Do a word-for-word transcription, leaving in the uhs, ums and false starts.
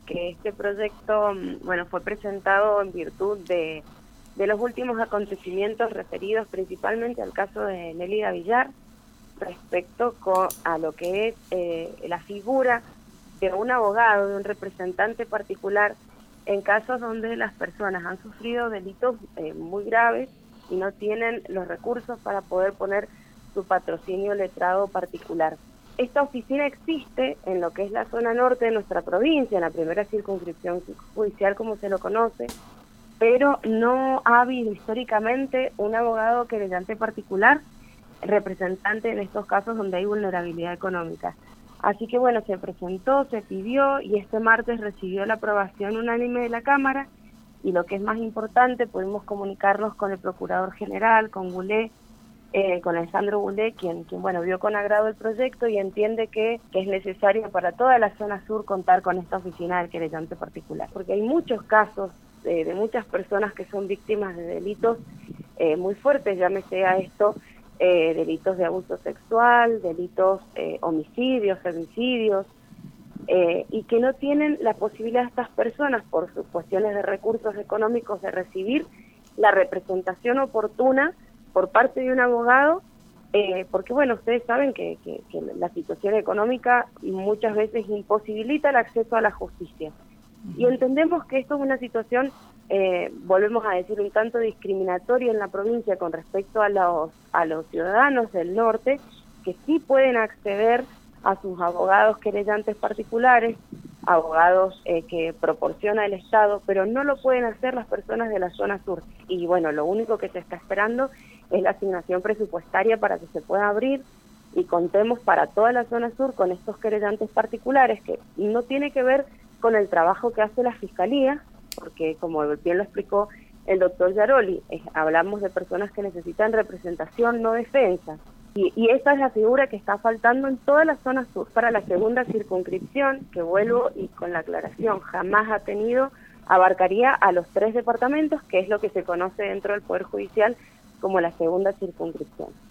que este proyecto, bueno, fue presentado en virtud de, de los últimos acontecimientos referidos principalmente al caso de Nélida Villar, respecto con, a lo que es eh, la figura de un abogado, de un representante particular, en casos donde las personas han sufrido delitos eh, muy graves y no tienen los recursos para poder poner su patrocinio letrado particular. Esta oficina existe en lo que es la zona norte de nuestra provincia, en la primera circunscripción judicial como se lo conoce, pero no ha habido históricamente un abogado querellante particular representante en estos casos donde hay vulnerabilidad económica. Así que bueno, se presentó, se pidió y este martes recibió la aprobación unánime de la Cámara y lo que es más importante, pudimos comunicarnos con el Procurador General, con Goulet, eh, con Alejandro Goulet, quien, quien bueno, vio con agrado el proyecto y entiende que, que es necesario para toda la zona sur contar con esta oficina del querellante particular, porque hay muchos casos eh, de muchas personas que son víctimas de delitos eh, muy fuertes, llámese a esto, Eh, delitos de abuso sexual, delitos eh, homicidios, femicidios, eh, y que no tienen la posibilidad estas personas, por sus cuestiones de recursos económicos, de recibir la representación oportuna por parte de un abogado, eh, porque bueno, ustedes saben que, que, que la situación económica muchas veces imposibilita el acceso a la justicia. Y entendemos que esto es una situación, eh, volvemos a decir, un tanto discriminatoria en la provincia con respecto a los, a los ciudadanos del norte, que sí pueden acceder a sus abogados querellantes particulares, abogados eh, que proporciona el Estado, pero no lo pueden hacer las personas de la zona sur. Y bueno, lo único que se está esperando es la asignación presupuestaria para que se pueda abrir y contemos para toda la zona sur con estos querellantes particulares, que no tiene que ver con el trabajo que hace la Fiscalía, porque como bien lo explicó el doctor Yaroli, eh, hablamos de personas que necesitan representación, no defensa, y, y esa es la figura que está faltando en toda la zona sur. Para la segunda circunscripción, que vuelvo y con la aclaración, jamás ha tenido, abarcaría a los tres departamentos, que es lo que se conoce dentro del Poder Judicial como la segunda circunscripción.